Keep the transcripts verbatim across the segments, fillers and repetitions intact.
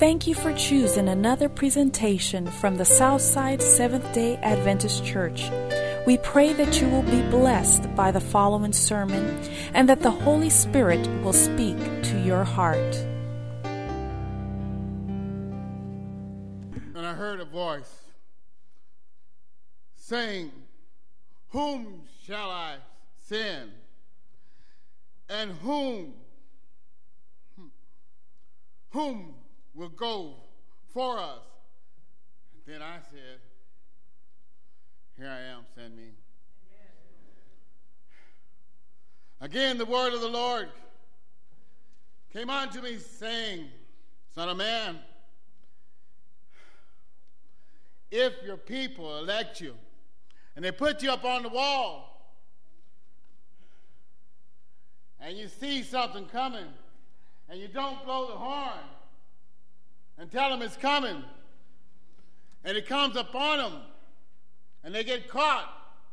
Thank you for choosing another presentation from the Southside Seventh-day Adventist Church. We pray that you will be blessed by the following sermon and that the Holy Spirit will speak to your heart. And I heard a voice saying, "Whom shall I send? And whom, whom will go for us?" And then I said, "Here I am, send me." Again, the word of the Lord came unto me, saying, "Son of man, if your people elect you, and they put you up on the wall, and you see something coming, and you don't blow the horn, and tell them it's coming, and it comes upon them, and they get caught,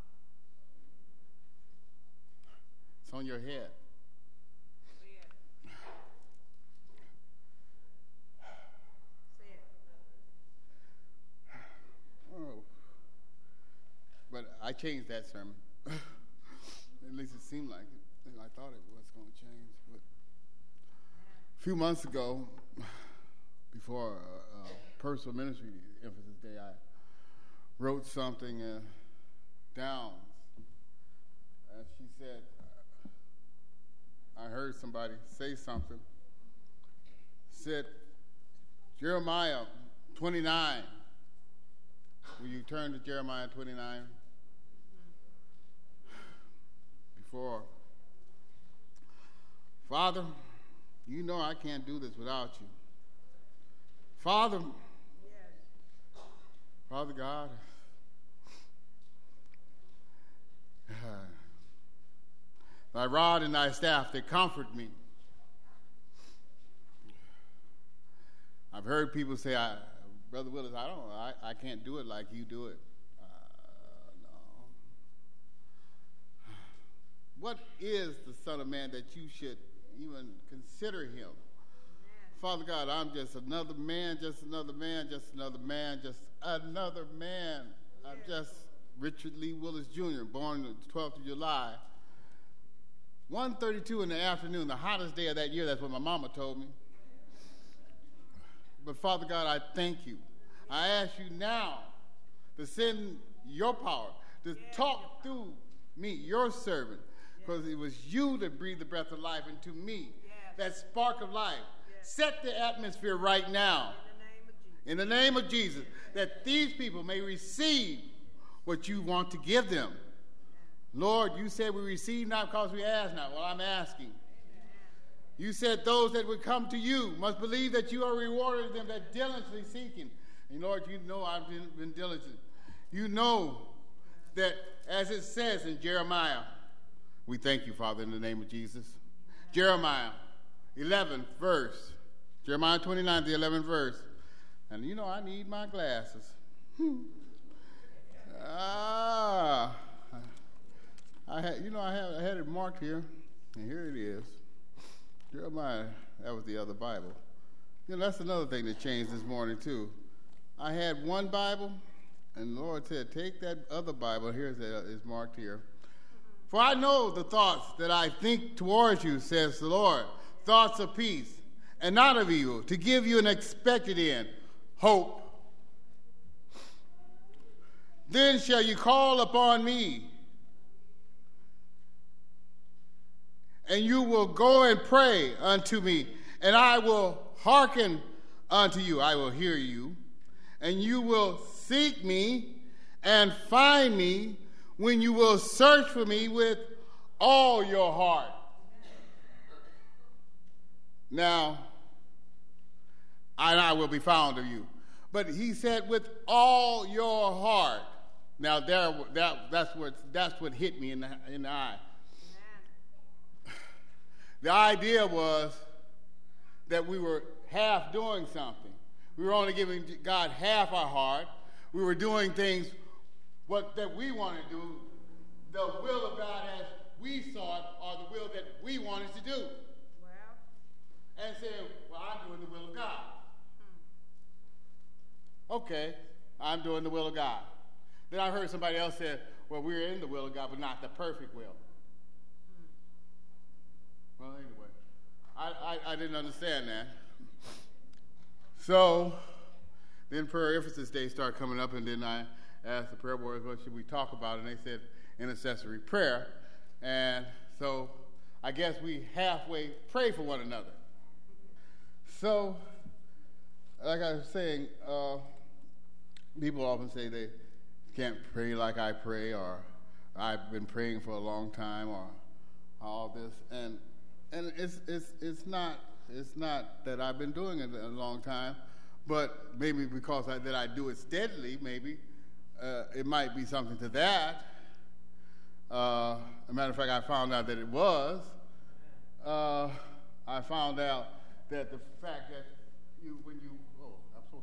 it's on your head." Oh. But I changed that sermon. At least it seemed like it. I thought it was going to change. But a few months ago, before uh, uh, Personal Ministry Emphasis Day, I wrote something uh, down. And she said, I heard somebody say something. Said, Jeremiah twenty-nine. Will you turn to Jeremiah twenty-nine? Before. Father, you know I can't do this without you. Father, yes. Father God, uh, thy rod and thy staff, they comfort me. I've heard people say, I, Brother Willis, I don't know, I, I can't do it like you do it. Uh, no. What is the Son of Man that you should even consider him? Amen. Father God, I'm just another man, just another man, just another man, just another man. Yes. I'm just Richard Lee Willis Junior, born the twelfth of July. one thirty-two in the afternoon, the hottest day of that year. That's what my mama told me. But Father God, I thank you. I ask you now to send your power, to yes. talk through me, your servant, because yes. it was you that breathed the breath of life into me, yes. that spark of life. Yes. Set the atmosphere right now, in the name of Jesus, name of Jesus, that these people may receive what you want to give them. Lord, you said we receive not because we ask not. Well, I'm asking. Amen. You said those that would come to you must believe that you are rewarding them that diligently seeking. And Lord, you know I've been, been diligent. You know that, as it says in Jeremiah, we thank you, Father, in the name of Jesus. Jeremiah, eleventh verse. Jeremiah twenty-nine, the eleventh verse. And you know I need my glasses. ah. I had, you know, I had, I had it marked here, and here it is. Jeremiah, that was the other Bible. You know, that's another thing that changed this morning, too. I had one Bible, and the Lord said, take that other Bible, here's it, it's marked here. For I know the thoughts that I think towards you, says the Lord, thoughts of peace and not of evil, to give you an expected end, hope. Then shall you call upon me, and you will go and pray unto me, and I will hearken unto you. I will hear you, and you will seek me and find me when you will search for me with all your heart. Now, and I will be found of you. But he said, with all your heart. Now, there, that, that's, what, that's what hit me in the, in the eye. The idea was that we were half doing something. We were only giving God half our heart. We were doing things what that we want to do, the will of God as we saw it, or the will that we wanted to do. Well. And said, well, I'm doing the will of God. Hmm. Okay, I'm doing the will of God. Then I heard somebody else say, well, we're in the will of God, but not the perfect will. Well, anyway, I, I, I didn't understand that. So then prayer emphasis day started coming up, and then I asked the prayer board, what should we talk about? And they said intercessory prayer. And so I guess we halfway pray for one another. So, like I was saying, uh, people often say they can't pray like I pray, or I've been praying for a long time, or all this. And and it's it's it's not it's not that I've been doing it a long time, but maybe because I, that I do it steadily, maybe uh, it might be something to that. Uh, as a matter of fact, I found out that it was. Uh, I found out that the fact that you, when you, oh, I'm supposed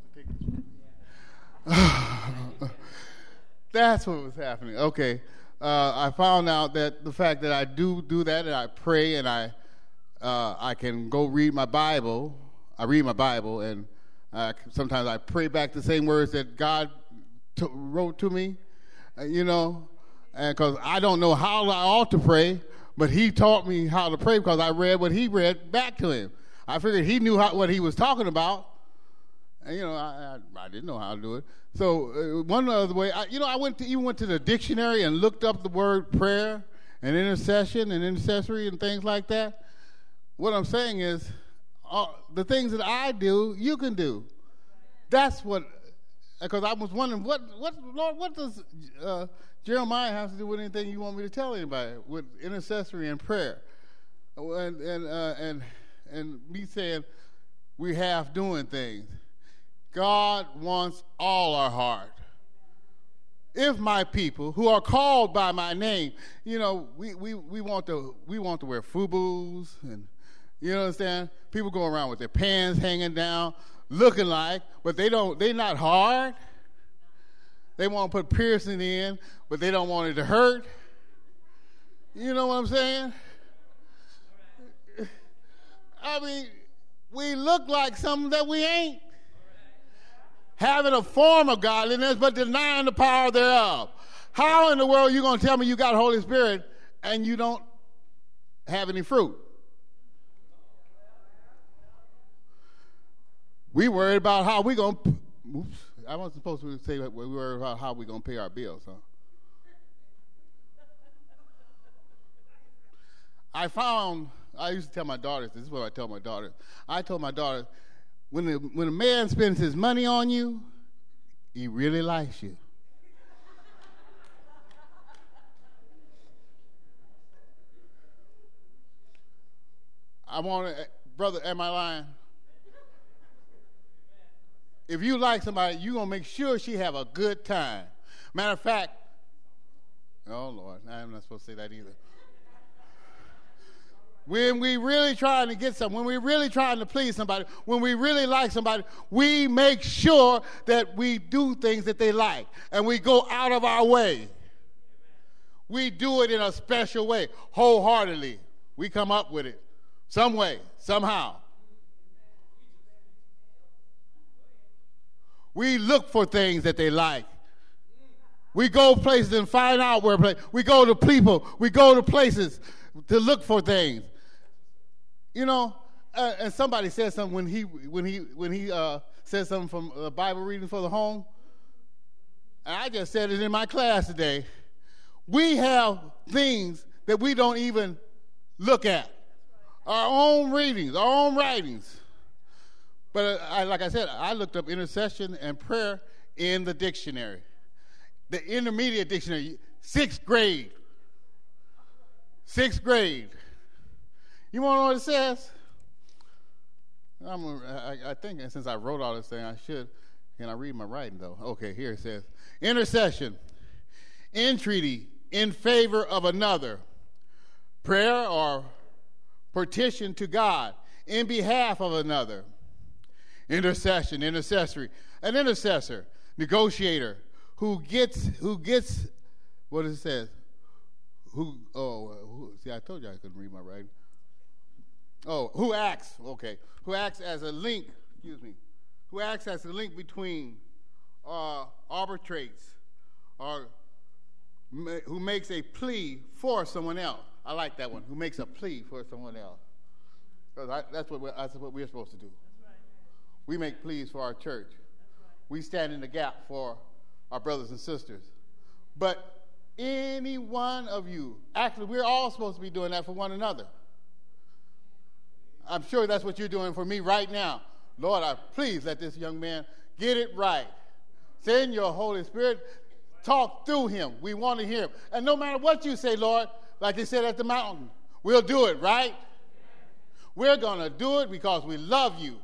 to take this. That's what was happening. Okay. Uh, I found out that the fact that I do do that, and I pray, and I uh, I can go read my Bible. I read my Bible, and I, sometimes I pray back the same words that God t- wrote to me, uh, you know, and because I don't know how I ought to pray, but He taught me how to pray because I read what He read back to Him. I figured He knew how, what He was talking about, and you know, I, I, I didn't know how to do it. So uh, one other way, I, you know, I went to even went to the dictionary and looked up the word prayer and intercession and intercessory and things like that. What I'm saying is, uh, the things that I do, you can do. That's what, because I was wondering, what, what, Lord, what does uh, Jeremiah have to do with anything you want me to tell anybody with intercessory and prayer, and and uh, and and me saying we half doing things. God wants all our heart. If my people who are called by my name, you know, we, we, we want to we want to wear FUBUs, and you understand? People go around with their pants hanging down, looking like, but they don't. They're not hard. They want to put piercing in, but they don't want it to hurt. You know what I'm saying? I mean, we look like something that we ain't. Having a form of godliness, but denying the power thereof. How in the world are you going to tell me you got Holy Spirit and you don't have any fruit? We worried about how we going to, oops, I wasn't supposed to say that we worried about how we going to pay our bills, huh? I found, I used to tell my daughters, this is what I tell my daughters. I told my daughters, When the, when a man spends his money on you, he really likes you. I want to, brother, am I lying? If you like somebody, you're going to make sure she have a good time. Matter of fact, oh, Lord, I'm not supposed to say that either. When we really trying to get something, when we really trying to please somebody, when we really like somebody, we make sure that we do things that they like, and we go out of our way. We do it in a special way, wholeheartedly. We come up with it some way, somehow. We look for things that they like. We go places and find out where place. We go to people. We go to places to look for things. You know, uh, and somebody said something when he when he when he uh, said something from uh, Bible reading for the home. And I just said it in my class today. We have things that we don't even look at. Our own readings, our own writings. But uh, I, like I said, I looked up intercession and prayer in the dictionary, the intermediate dictionary, sixth grade. Sixth grade. You want to know what it says? I'm a, I, I think since I wrote all this thing, I should. Can I read my writing, though? Okay, here it says. Intercession, entreaty in favor of another, prayer or petition to God in behalf of another. Intercession, intercessory, an intercessor, negotiator who gets, who gets, what does it say? Who, oh, who, see, I told you I couldn't read my writing. Oh, who acts, okay, who acts as a link, excuse me, who acts as a link between uh, arbitrates or ma- who makes a plea for someone else. I like that one. Who makes a plea for someone else? Because that's what we're, that's what we're supposed to do. We make pleas for our church. We stand in the gap for our brothers and sisters. But any one of you, actually, we're all supposed to be doing that for one another. I'm sure that's what you're doing for me right now. Lord, I please let this young man get it right. Send your Holy Spirit. Talk through him. We want to hear him. And no matter what you say, Lord, like they said at the mountain, we'll do it, right? We're going to do it because we love you.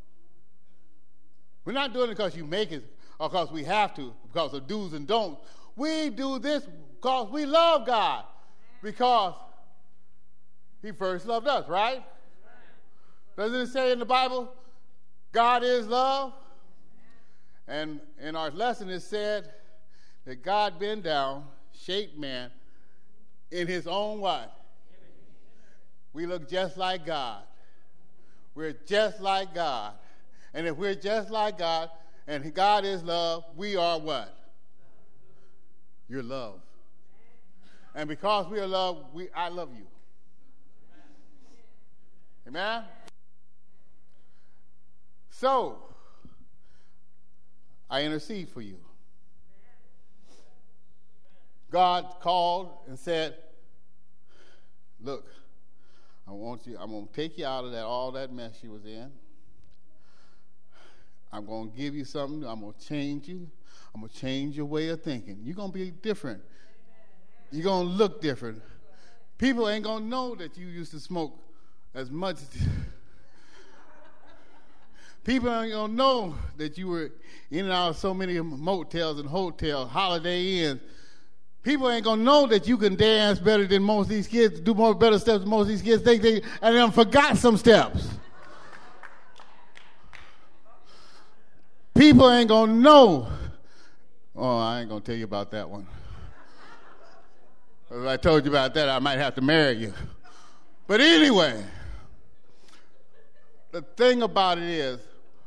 We're not doing it because you make it or because we have to, because of do's and don'ts. We do this because we love God, because he first loved us, right? Doesn't it say in the Bible, God is love? And in our lesson it said that God bent down, shaped man in his own what? We look just like God. We're just like God. And if we're just like God, and God is love, we are what? You're love. And because we are love, we I love you. Amen? So, I intercede for you. God called and said, look, I want you, I'm going to take you out of that, all that mess you was in. I'm going to give you something. I'm going to change you. I'm going to change your way of thinking. You're going to be different. You're going to look different. People ain't going to know that you used to smoke as much. People ain't going to know that you were in and out of so many motels and hotels, Holiday Inns. People ain't going to know that you can dance better than most of these kids, do more better steps than most of these kids. They, they, and they forgot some steps. People ain't going to know. Oh, I ain't going to tell you about that one. If I told you about that, I might have to marry you. But anyway, the thing about it is,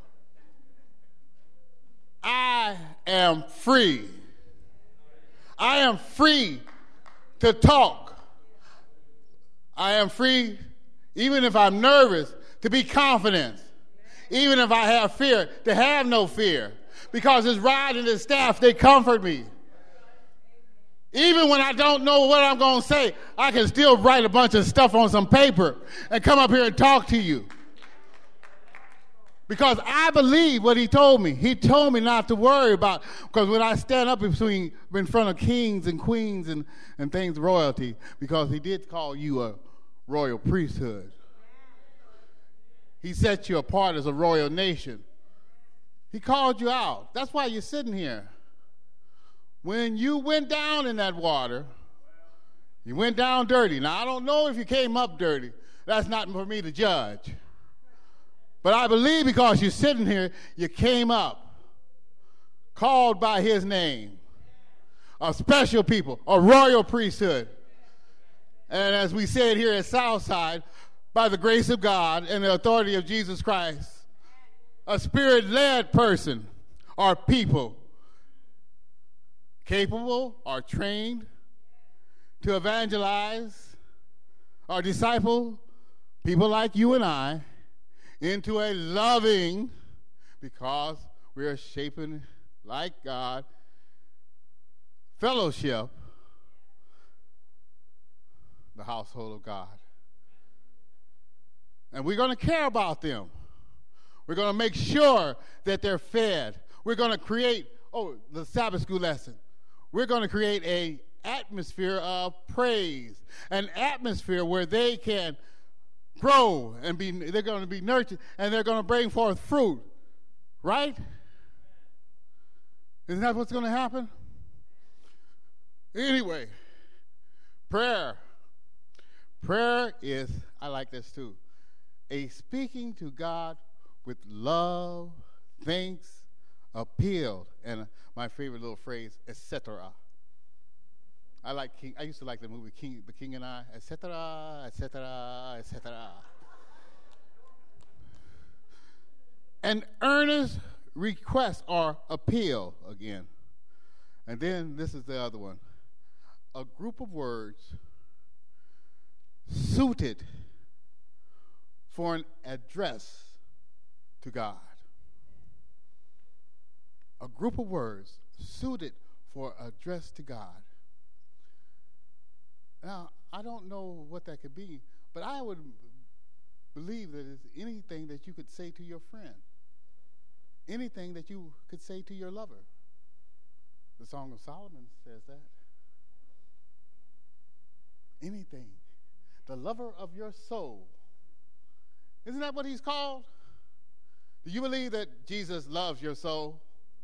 I am free. I am free to talk. I am free, even if I'm nervous, to be confident. Even if I have fear, to have no fear. Because his rod and his staff, they comfort me. Even when I don't know what I'm going to say, I can still write a bunch of stuff on some paper and come up here and talk to you. Because I believe what he told me. He told me not to worry about, because when I stand up between, in front of kings and queens and, and things, royalty, because he did call you a royal priesthood. He set you apart as a royal nation. He called you out. That's why you're sitting here. When you went down in that water, you went down dirty. Now, I don't know if you came up dirty. That's not for me to judge. But I believe because you're sitting here, you came up, called by his name, a special people, a royal priesthood. And as we said here at Southside, by the grace of God and the authority of Jesus Christ, a spirit-led person or people capable or trained to evangelize or disciple people like you and I into a loving, because we are shaping like God, fellowship, the household of God. And we're going to care about them. We're going to make sure that they're fed. We're going to create, oh, the Sabbath school lesson. We're going to create an atmosphere of praise, an atmosphere where they can grow and be, they're going to be nurtured, and they're going to bring forth fruit. Right? Isn't that what's going to happen? Anyway, prayer. Prayer is, I like this too, a speaking to God with love, thanks, appeal, and my favorite little phrase, et cetera. I like King. I used to like the movie King, The King and I, et cetera, et cetera, et cetera. An earnest request or appeal again. And then this is the other one. A group of words suited for an address to God. A group of words suited for address to God. Now, I don't know what that could be, but I would believe that it's anything that you could say to your friend. Anything that you could say to your lover. The Song of Solomon says that. Anything. The lover of your soul. Isn't that what he's called? Do you believe that Jesus loves your soul?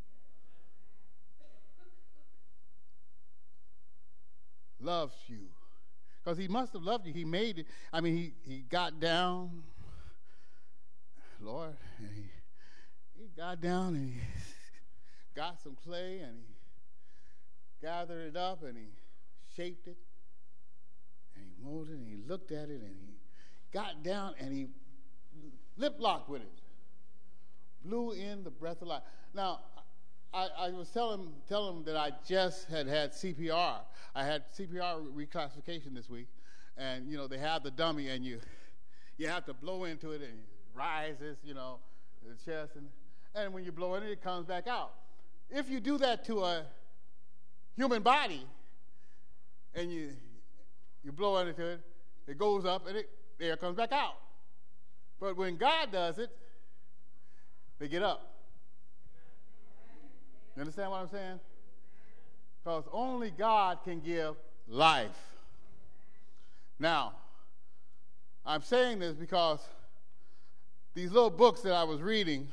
Loves you. Because he must have loved you. He made it. I mean, he, he got down. Lord, and he, he got down and he got some clay and he gathered it up and he shaped it and he molded it and he looked at it and he got down and he lip-locked with it. Blew in the breath of life. Now, I, I was telling telling him that I just had had C P R. I had C P R reclassification this week, and you know they have the dummy, and you you have to blow into it, and it rises, you know, the chest, and and when you blow in it, it comes back out. If you do that to a human body, and you you blow into it, it goes up, and it there it comes back out. But when God does it, they get up. You understand what I'm saying? Because only God can give life. Now, I'm saying this because these little books that I was reading,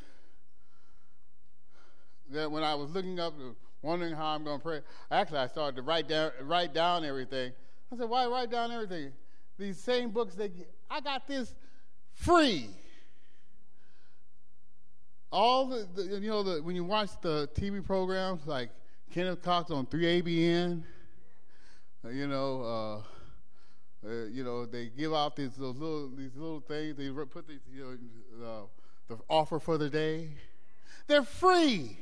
that when I was looking up, wondering how I'm going to pray, actually I started to write down, write down everything. I said, why write down everything? These same books, they, I got this free. All the, the you know, the, when you watch the T V programs like Kenneth Cox on three A B N, uh, you know, uh, uh, you know, they give out these those little these little things. They put these, you know, uh, the offer for the day. They're free.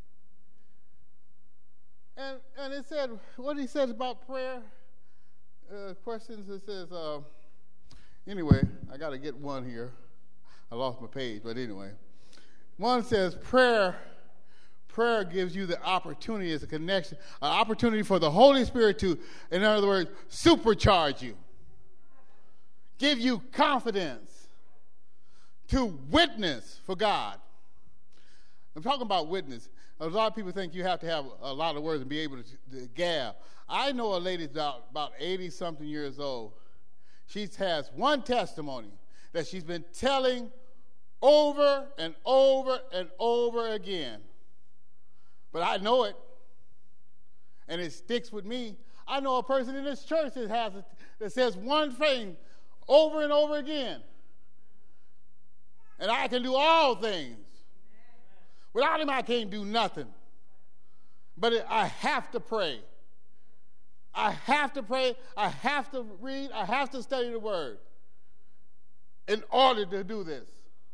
And and it said what he said about prayer. Uh, questions. It says. Uh, anyway, I got to get one here. I lost my page, but anyway. One says prayer, prayer gives you the opportunity as a connection, an opportunity for the Holy Spirit to, in other words, supercharge you, give you confidence to witness for God. I'm talking about witness. A lot of people think you have to have a lot of words and be able to, to gab. I know a lady about, about eighty-something years old. She has one testimony that she's been telling over and over and over again. But I know it, and it sticks with me. I know a person in this church that has a, that says one thing over and over again. And I can do all things. Without him, I can't do nothing. But it, I have to pray. I have to pray. I have to read. I have to study the Word in order to do this.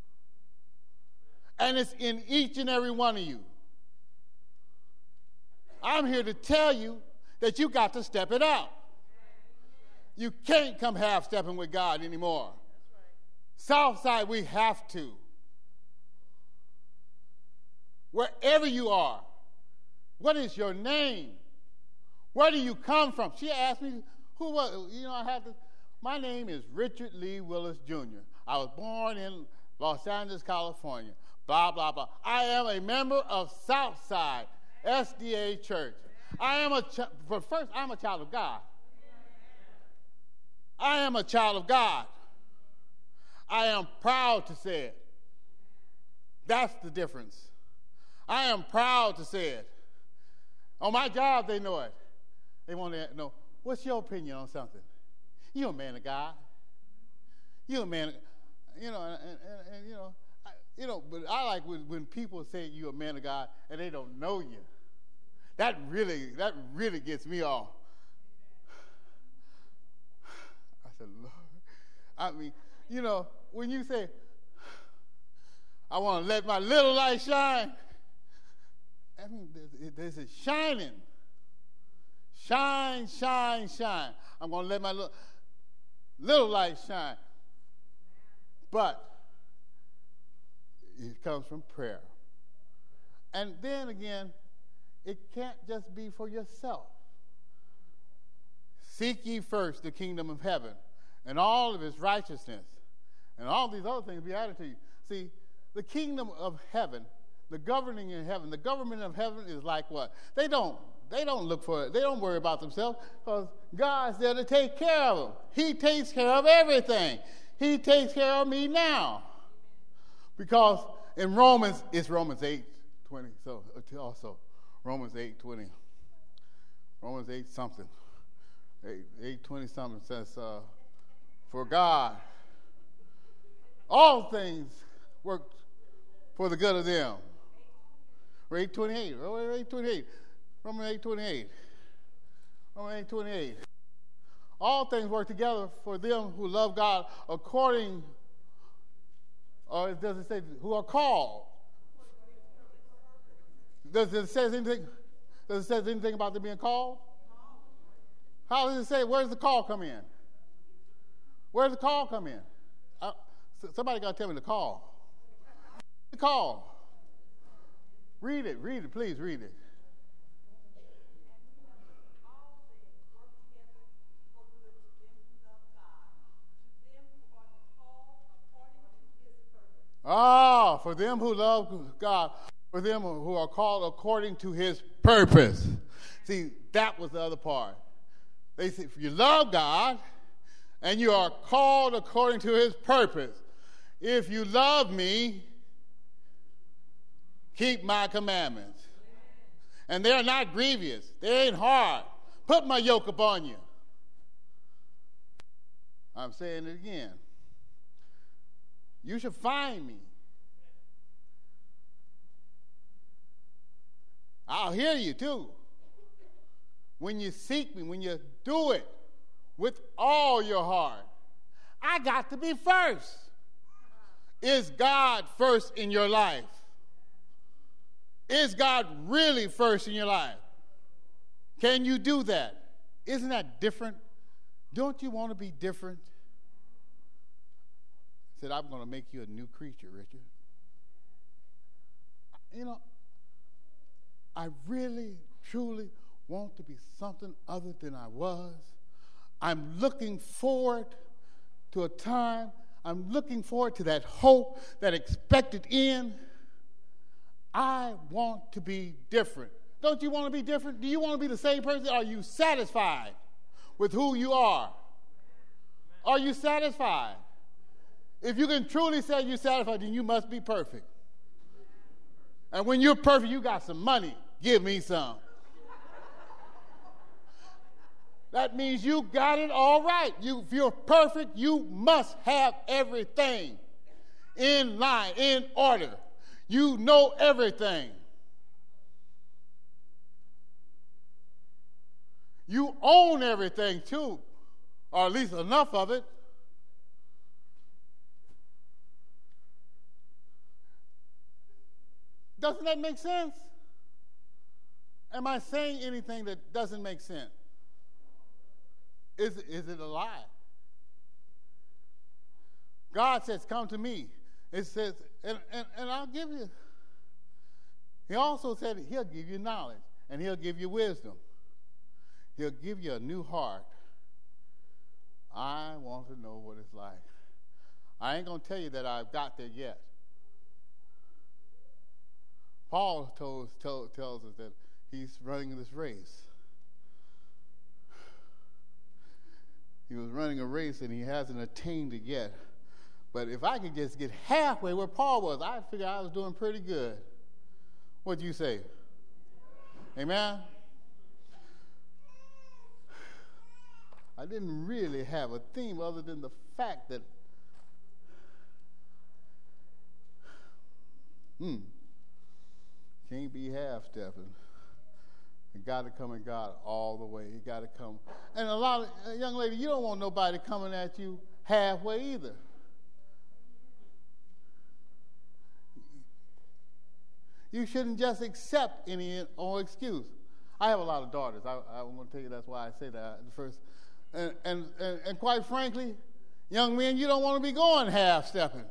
And it's in each and every one of you. I'm here to tell you that you got to step it up. You can't come half-stepping with God anymore. Southside, we have to. Wherever you are, what is your name? Where do you come from? She asked me, who was, you know, I have to, my name is Richard Lee Willis Junior I was born in Los Angeles, California. Blah, blah, blah. I am a member of Southside S D A Church. I am a, ch- but first, I'm a child of God. I am a child of God. I am proud to say it. That's the difference. I am proud to say it. On my job, they know it. They want to know, what's your opinion on something? You're a man of God. You're a man of, you know, and, and, and you know, I, you know, but I like when, when people say you're a man of God and they don't know you. That really, that really gets me off. I said, Lord, I mean, you know, when you say, I want to let my little light shine, I mean, there's a shining. Shine, shine, shine. I'm going to let my little, little light shine. But it comes from prayer. And then again, it can't just be for yourself. Seek ye first the kingdom of heaven and all of its righteousness, and all these other things be added to you. See, the kingdom of heaven, the governing in heaven, the government of heaven is like what? They don't, they don't look for it. They don't worry about themselves because God's there to take care of them. He takes care of everything. He takes care of me now. Because in Romans, it's Romans eight twenty. So also Romans eight twenty. Romans eight something. eight twenty something says, uh, for God, all things work for the good of them. Or eight twenty-eight. Or eight twenty-eight. Romans eight twenty-eight. Romans eight twenty-eight. All things work together for them who love God according, or does it say who are called? Does it say anything? Does it say anything about them being called? How does it say? Where does the call come in? Where does the call come in? Uh, somebody got to tell me the call. The call. Read it. Read it. Please read it. Ah, for them who love God, for them who are called according to his purpose. See, that was the other part. They said, if you love God and you are called according to his purpose, if you love me, keep my commandments. And they're not grievous. They ain't hard. Put my yoke upon you. I'm saying it again. You should find me. I'll hear you too. When you seek me, when you do it with all your heart. I got to be first. Is God first in your life? Is God really first in your life? Can you do that? Isn't that different? Don't you want to be different? Said, I'm going to make you a new creature, Richard. You know, I really, truly want to be something other than I was. I'm looking forward to a time. I'm looking forward to that hope, that expected end. I want to be different. Don't you want to be different? Do you want to be the same person? Are you satisfied with who you are? Are you satisfied? If you can truly say you're satisfied, then you must be perfect. And when you're perfect, you got some money. Give me some. That means you got it all right. You, if you're perfect, you must have everything in line, in order. You know everything. You own everything too, or at least enough of it. Doesn't that make sense? Am I saying anything that doesn't make sense? Is, is it a lie? God says, come to me. It says, and, and, and I'll give you. He also said he'll give you knowledge and he'll give you wisdom. He'll give you a new heart. I want to know what it's like. I ain't going to tell you that I've got there yet. Paul told, told, tells us that he's running this race. He was running a race and he hasn't attained it yet. But if I could just get halfway where Paul was, I figured I was doing pretty good. What do you say? Amen? I didn't really have a theme other than the fact that, hmm, can't be half-stepping. You got to come at God all the way. You got to come. And a lot of, uh, young lady, you don't want nobody coming at you halfway either. You shouldn't just accept any or excuse. I have a lot of daughters. I, I want to tell you that's why I say that at first. And, and, and, and quite frankly, young men, you don't want to be going half-stepping.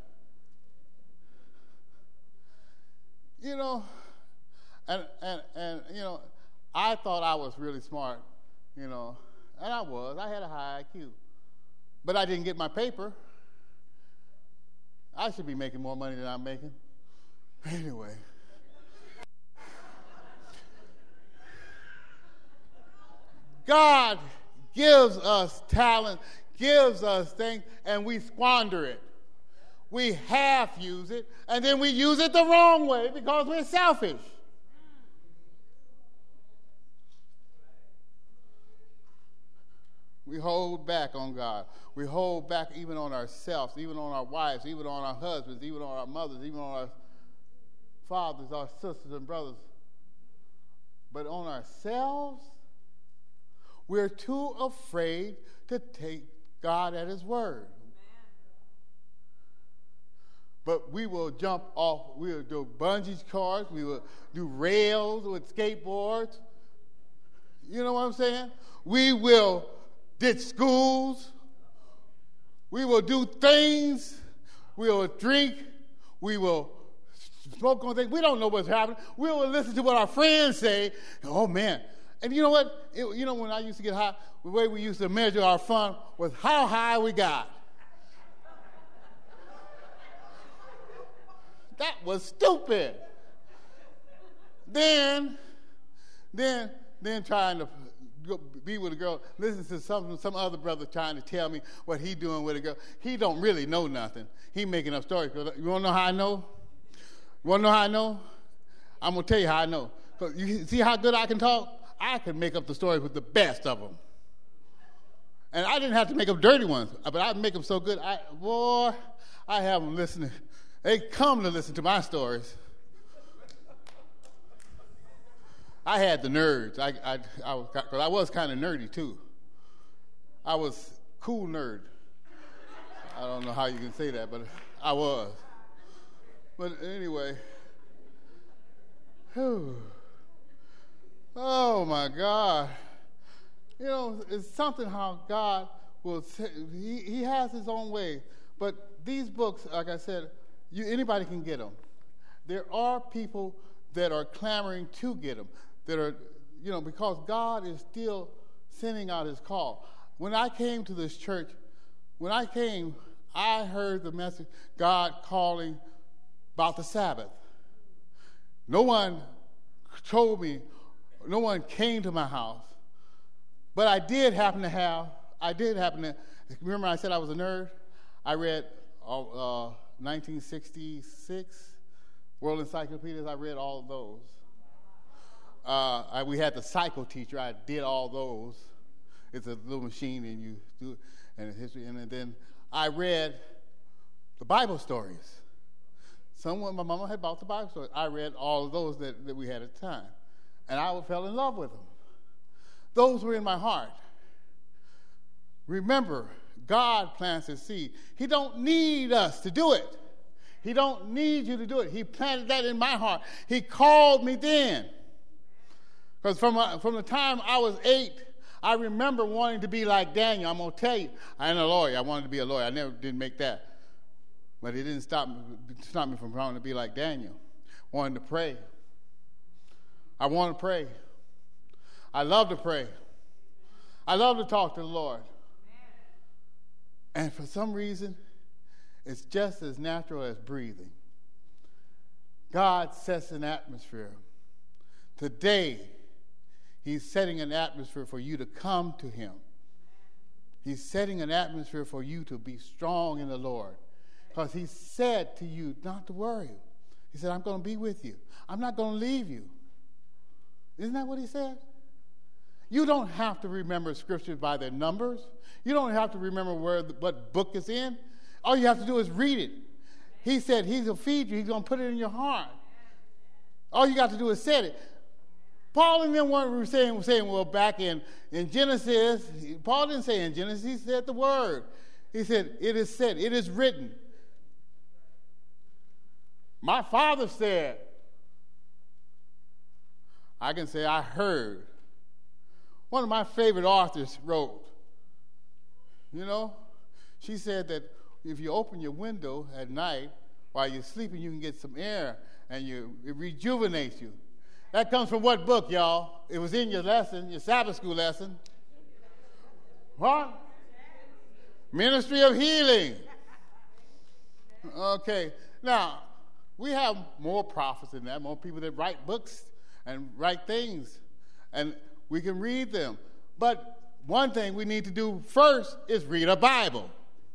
You know, and, and, and, you know, I thought I was really smart, you know, and I was. I had a high I Q. But I didn't get my paper. I should be making more money than I'm making. Anyway. God gives us talent, gives us things, and we squander it. We half use it, and then we use it the wrong way because we're selfish. We hold back on God. We hold back even on ourselves, even on our wives, even on our husbands, even on our mothers, even on our fathers, our sisters and brothers. But on ourselves, we're too afraid to take God at his word. But we will jump off, we will do bungee cords, we will do rails with skateboards. You know what I'm saying? We will ditch schools. We will do things. We will drink. We will smoke on things. We don't know what's happening. We will listen to what our friends say. Oh, man. And you know what? It, you know, when I used to get high, the way we used to measure our fun was how high we got. That was stupid. Then, then, then trying to go be with a girl, listen to some some other brother trying to tell me what he doing with a girl. He don't really know nothing. He making up stories. You want to know how I know? You want to know how I know? I'm going to tell you how I know. Cause you see how good I can talk? I can make up the stories with the best of them. And I didn't have to make up dirty ones, but I make them so good. I, boy, I have them listening. They come to listen to my stories. I had the nerds. I, I, I was, cause I was kind of nerdy too. I was cool nerd. I don't know how you can say that, but I was. But anyway, whew. Oh my God. You know, it's something how God will say, he, he has his own way. But these books, like I said, you, anybody can get them. There are people that are clamoring to get them, that are, you know, because God is still sending out his call. When I came to this church, when I came, I heard the message, God calling about the Sabbath. No one told me, no one came to my house, but I did happen to have, I did happen to, remember I said I was a nerd? I read uh, nineteen sixty-six World Encyclopedias. I read all of those. Uh, I, we had the cycle teacher. I did all those. It's a little machine, and you do it, and history. And then I read the Bible stories. Someone, my mama had bought the Bible stories. I read all of those that, that we had at the time, and I fell in love with them. Those were in my heart. Remember, God plants his seed. He don't need us to do it. He don't need you to do it. He planted that in my heart. He called me then. Because from, uh, from the time I was eight, I remember wanting to be like Daniel. I'm going to tell you, I ain't a lawyer. I wanted to be a lawyer. I never did make that. But it didn't stop me, stop me from wanting to be like Daniel. Wanting to pray. I want to pray. I love to pray. I love to talk to the Lord. And for some reason, it's just as natural as breathing. God sets an atmosphere. Today, he's setting an atmosphere for you to come to him. He's setting an atmosphere for you to be strong in the Lord. Because he said to you not to worry. He said, I'm going to be with you. I'm not going to leave you. Isn't that what he said? You don't have to remember scriptures by their numbers. You don't have to remember where the, what book it's in. All you have to do is read it. He said he's going to feed you. He's going to put it in your heart. All you got to do is say it. Paul and them weren't saying, saying well, back in, in Genesis, Paul didn't say in Genesis, he said the word. He said, it is said, it is written. My father said, I can say I heard. One of my favorite authors wrote, you know, she said that if you open your window at night while you're sleeping, you can get some air and you, it rejuvenates you. That comes from what book, y'all? It was in your lesson, your Sabbath school lesson. What? Ministry of Healing. Okay. Now, we have more prophets than that, more people that write books and write things, and we can read them. But one thing we need to do first is read a Bible.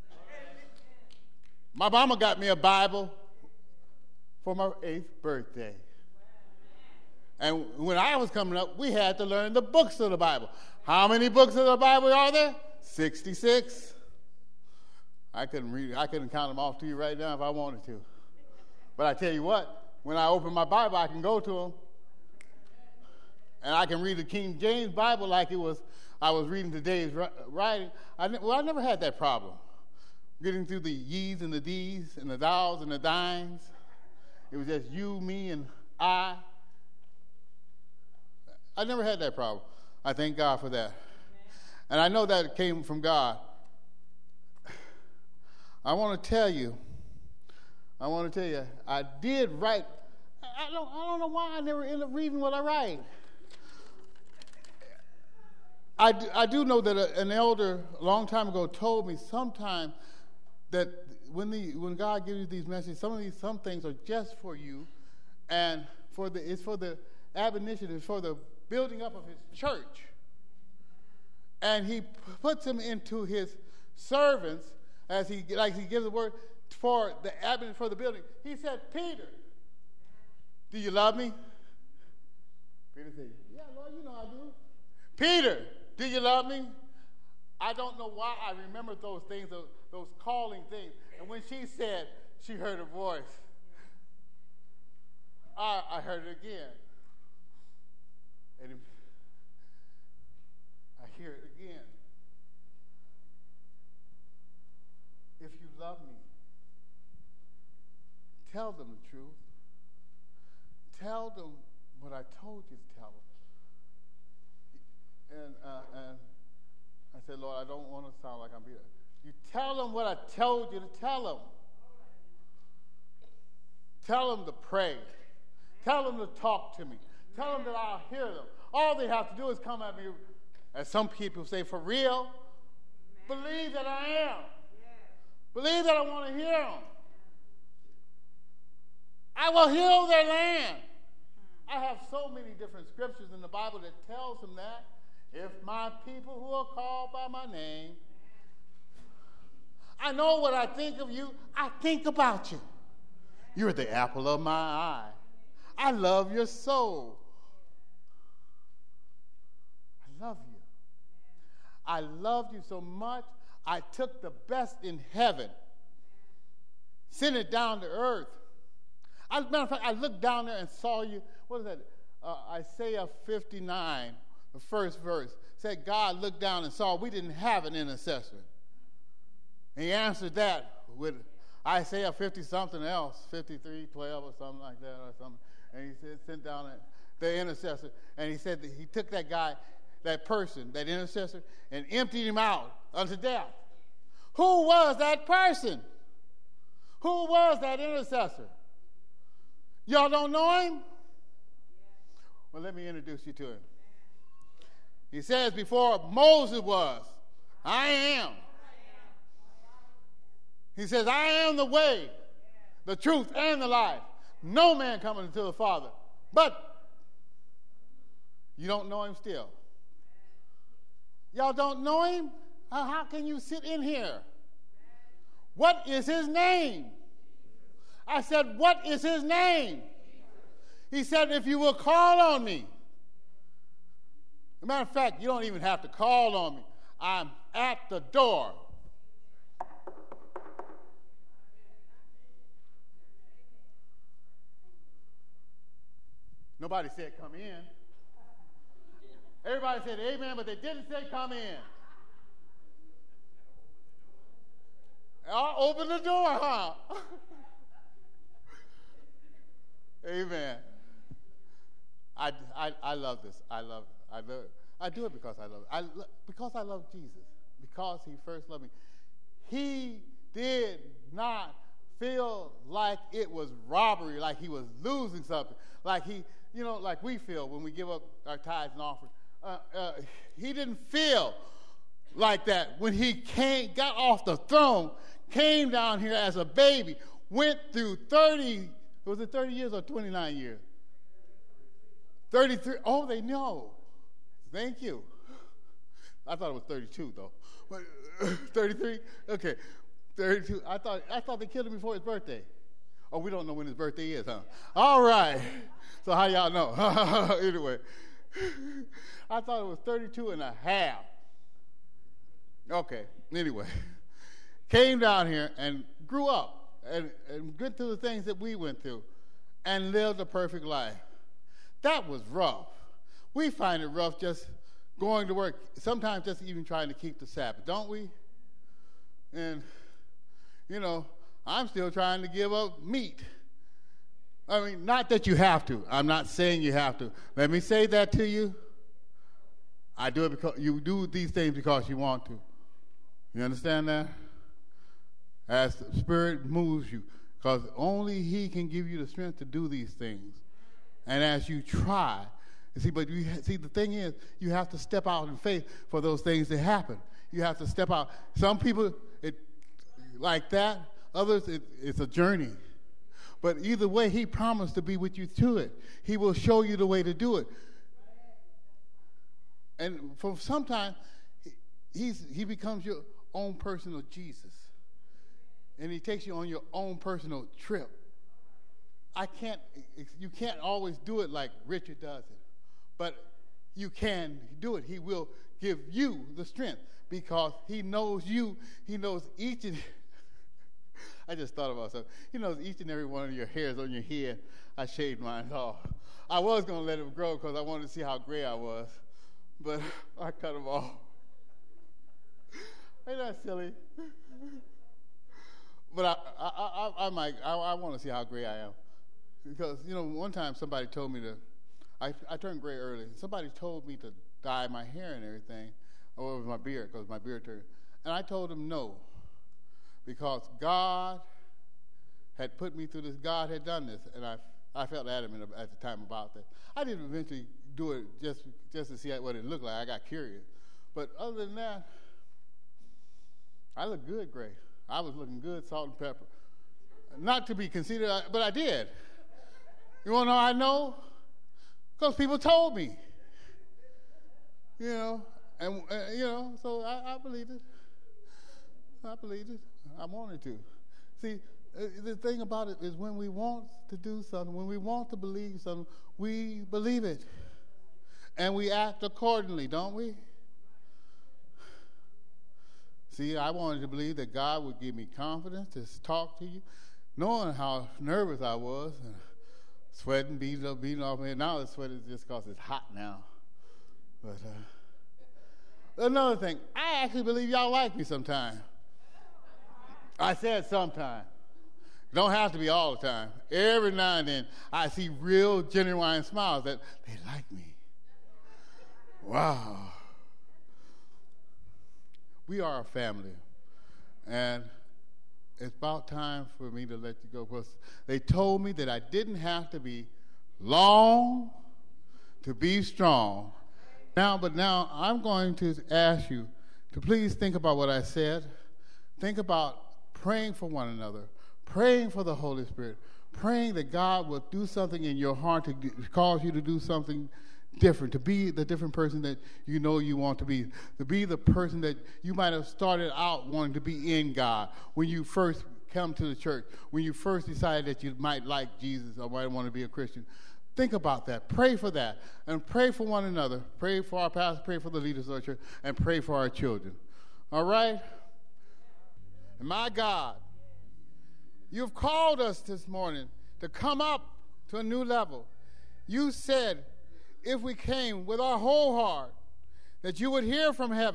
My mama got me a Bible for my eighth birthday. And when I was coming up, we had to learn the books of the Bible. How many books of the Bible are there? sixty-six. I couldn't read, I couldn't count them off to you right now if I wanted to. But I tell you what, when I open my Bible, I can go to them. And I can read the King James Bible like it was, I was reading today's writing. I, well, I never had that problem. Getting through the ye's and the de's and the thous and the thines. It was just you, me, and I. I never had that problem. I thank God for that. And I know that it came from God. I want to tell you, I want to tell you, I did write. I don't, I don't know why I never end up reading what I write. I do, I do know that a, an elder a long time ago told me sometime that when the when God gives you these messages, some of these some things are just for you, and for the it's for the admonition, it's for the building up of His church. And He puts them into His servants as He like He gives the word for the admonition for the building. He said, "Peter, do you love me?" Peter said, "Yeah, Lord, you know I do." "Peter, do you love me?" I don't know why I remember those things, those, those calling things. And when she said she heard a voice, I, I heard it again. And it, I hear it again. If you love me, tell them the truth. Tell them what I told you to tell them. And, uh, and I said, Lord, I don't want to sound like I'm being. You tell them what I told you to tell them. Tell them to pray. Tell them to talk to me. Tell them that I'll hear them. All they have to do is come at me, as some people say, for real. Believe that I am. Believe that I want to hear them. I will heal their land. I have so many different scriptures in the Bible that tells them that. If my people who are called by my name, I know what I think of you, I think about you. You're the apple of my eye. I love your soul. I love you. I loved you so much, I took the best in heaven, sent it down to earth. As a matter of fact, I looked down there and saw you. What is that? Uh, Isaiah fifty-nine. The first verse said, God looked down and saw we didn't have an intercessor. And he answered that with Isaiah fifty-something else, fifty-three, twelve or something like that or something. And he said, sent down the intercessor. And he said that he took that guy, that person, that intercessor, and emptied him out unto death. Who was that person? Who was that intercessor? Y'all don't know him? Well, let me introduce you to him. He says, before Moses was, I am. He says, I am the way, the truth, and the life. No man coming to the Father. But you don't know him still. Y'all don't know him? How can you sit in here? What is his name? I said, what is his name? He said, if you will call on me. As a matter of fact, you don't even have to call on me. I'm at the door. Nobody said come in. Everybody said amen, but they didn't say come in. I'll open the door, huh? Amen. I, I, I love this. I love I love it. I do it because I love it. I lo- because I love Jesus. Because he first loved me. He did not feel like it was robbery, like he was losing something, like he, you know, like we feel when we give up our tithes and offerings. Uh, uh, he didn't feel like that when he came, got off the throne, came down here as a baby, went through thirty, was it thirty years or twenty-nine years? thirty-three, oh, they know. Thank you. I thought it was thirty-two, though. But thirty-three? Okay. thirty-two. I thought I thought they killed him before his birthday. Oh, we don't know when his birthday is, huh? All right. So how y'all know? Anyway. I thought it was thirty-two and a half. Okay. Anyway. Came down here and grew up and, and went through the things that we went through and lived a perfect life. That was rough. We find it rough just going to work, sometimes just even trying to keep the Sabbath, don't we? And, you know, I'm still trying to give up meat. I mean, not that you have to. I'm not saying you have to. Let me say that to you. I do it because you do these things because you want to. You understand that? As the Spirit moves you, because only He can give you the strength to do these things. And as you try, you see, but you see, the thing is, you have to step out in faith for those things to happen. You have to step out. Some people, it like that. Others, it, it's a journey. But either way, He promised to be with you through it. He will show you the way to do it. And for sometimes, he's, He becomes your own personal Jesus. And He takes you on your own personal trip. I can't, you can't always do it like Richard does it. But you can do it. He will give you the strength because He knows you. He knows each and I just thought about something. He knows each and every one of your hairs on your head. I shaved mine off. I was going to let it grow because I wanted to see how gray I was. But I cut them off. Ain't that silly? But I, I, I, I might, I, I want to see how gray I am. Because, you know, one time somebody told me to, I, I turned gray early. Somebody told me to dye my hair and everything, or it was my beard, because my beard turned. And I told them no, because God had put me through this. God had done this, and I, I felt adamant at the time about that. I didn't eventually do it just, just to see what it looked like. I got curious. But other than that, I looked good gray. I was looking good, salt and pepper. Not to be conceited, but I did. You want to know how I know? Because people told me. You know, and, uh, you know, so I, I believed it. I believed it. I wanted to. See, uh, the thing about it is when we want to do something, when we want to believe something, we believe it. And we act accordingly, don't we? See, I wanted to believe that God would give me confidence to talk to you, knowing how nervous I was, and sweating, beating up, beating off me. Now the sweat is just because it's hot now. But uh, another thing, I actually believe y'all like me sometime. I said sometime. Don't have to be all the time. Every now and then, I see real, genuine smiles that they like me. Wow. We are a family, and it's about time for me to let you go, because they told me that I didn't have to be long to be strong. Now, but now I'm going to ask you to please think about what I said. Think about praying for one another, praying for the Holy Spirit, praying that God will do something in your heart to cause you to do something different, to be the different person that you know you want to be, to be the person that you might have started out wanting to be in God when you first come to the church, when you first decided that you might like Jesus or might want to be a Christian. Think about that. Pray for that. And pray for one another. Pray for our pastors, pray for the leaders of the church, and pray for our children. All right? And my God, you've called us this morning to come up to a new level. You said, if we came with our whole heart, that you would hear from heaven,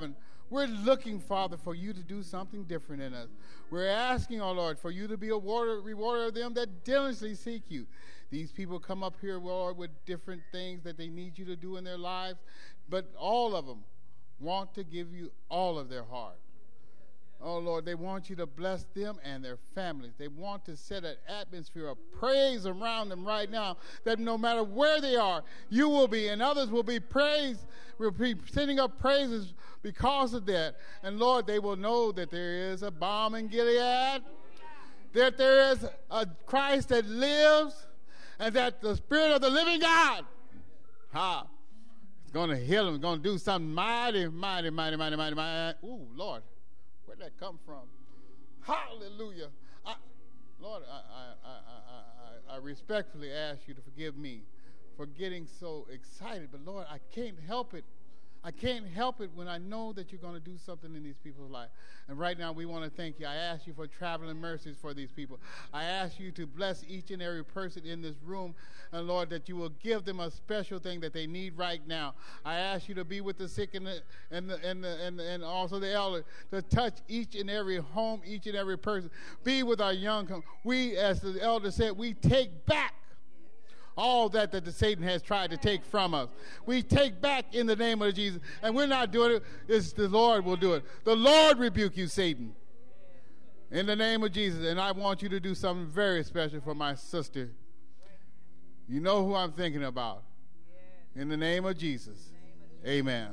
We're looking, Father, for you to do something different in us. We're asking, oh Lord, for you to be a rewarder of them that diligently seek you. These people come up here, Lord, with different things that they need you to do in their lives, but all of them want to give you all of their heart. Oh, Lord, they want you to bless them and their families. They want to set an atmosphere of praise around them right now, that no matter where they are, you will be, and others will be praised. We'll be sending up praises because of that. And, Lord, they will know that there is a balm in Gilead, that there is a Christ that lives, and that the Spirit of the living God, ha, is going to heal them, going to do something mighty, mighty, mighty, mighty, mighty, mighty. Ooh, Lord. Where'd that come from? Hallelujah. I, Lord, I, I, I, I, I respectfully ask you to forgive me for getting so excited. But, Lord, I can't help it. I can't help it when I know that you're going to do something in these people's life. And right now we want to thank you. I ask you for traveling mercies for these people. I ask you to bless each and every person in this room. And, Lord, that you will give them a special thing that they need right now. I ask you to be with the sick and the, and, the, and, the, and, the, and also the elder, to touch each and every home, each and every person. Be with our young. We, as the elder said, we take back all that that the Satan has tried to take from us. We take back in the name of Jesus. And we're not doing it. It's the Lord will do it. The Lord rebuke you, Satan. In the name of Jesus. And I want you to do something very special for my sister. You know who I'm thinking about. In the name of Jesus. Amen.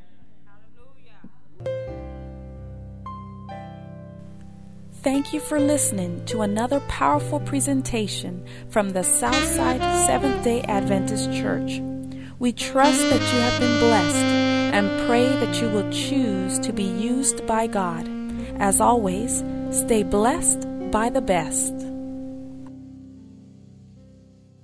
Thank you for listening to another powerful presentation from the Southside Seventh-day Adventist Church. We trust that you have been blessed and pray that you will choose to be used by God. As always, stay blessed by the best.